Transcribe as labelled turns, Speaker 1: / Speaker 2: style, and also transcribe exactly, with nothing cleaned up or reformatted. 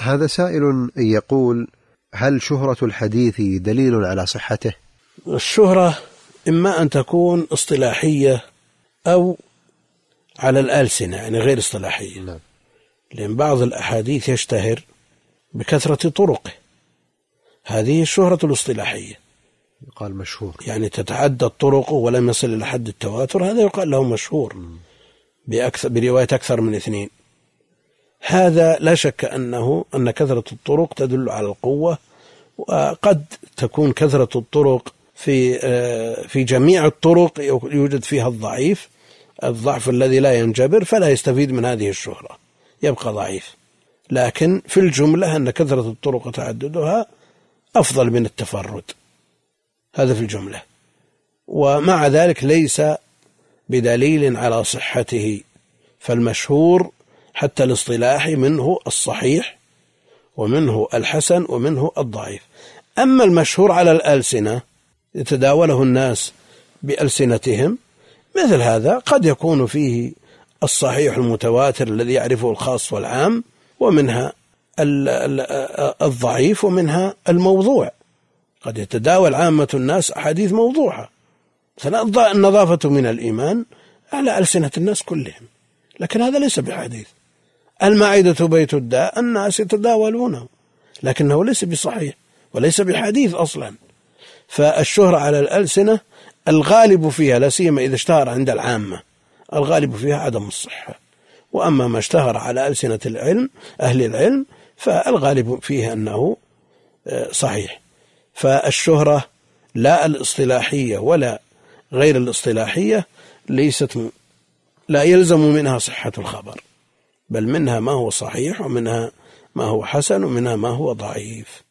Speaker 1: هذا سائل يقول: هل شهرة الحديث دليل على صحته؟
Speaker 2: الشهرة إما أن تكون اصطلاحية أو على الألسنة، يعني غير اصطلاحية.
Speaker 1: نعم.
Speaker 2: لأن بعض الأحاديث يشتهر بكثرة طرقه، هذه الشهرة الاصطلاحية،
Speaker 1: يقال مشهور،
Speaker 2: يعني تتعدى الطرق ولم يصل إلى حد التواتر، هذا يقال له مشهور بأكثر برواية أكثر من اثنين. هذا لا شك أنه أن كثرة الطرق تدل على القوة، وقد تكون كثرة الطرق في في جميع الطرق يوجد فيها الضعيف، الضعف الذي لا ينجبر، فلا يستفيد من هذه الشهرة، يبقى ضعيف. لكن في الجملة أن كثرة الطرق وتعددها أفضل من التفرد، هذا في الجملة. ومع ذلك ليس بدليل على صحته، فالمشهور حتى الاصطلاحي منه الصحيح ومنه الحسن ومنه الضعيف. أما المشهور على الألسنة يتداوله الناس بألسنتهم، مثل هذا قد يكون فيه الصحيح المتواتر الذي يعرفه الخاص والعام، ومنها الضعيف ومنها الموضوع. قد يتداول عامة الناس أحاديث موضوعة، النظافة من الإيمان على ألسنة الناس كلهم، لكن هذا ليس بحديث. المعدة بيت الداء الناس يتداولونه، لكنه ليس بصحيح وليس بحديث أصلا. فالشهرة على الألسنة الغالب فيها، لا سيما إذا اشتهر عند العامة، الغالب فيها عدم الصحة. وأما ما اشتهر على ألسنة العلم أهل العلم فالغالب فيها أنه صحيح. فالشهرة لا الاصطلاحية ولا غير الاصطلاحية ليست لا يلزم منها صحة الخبر، بل منها ما هو صحيح ومنها ما هو حسن ومنها ما هو ضعيف.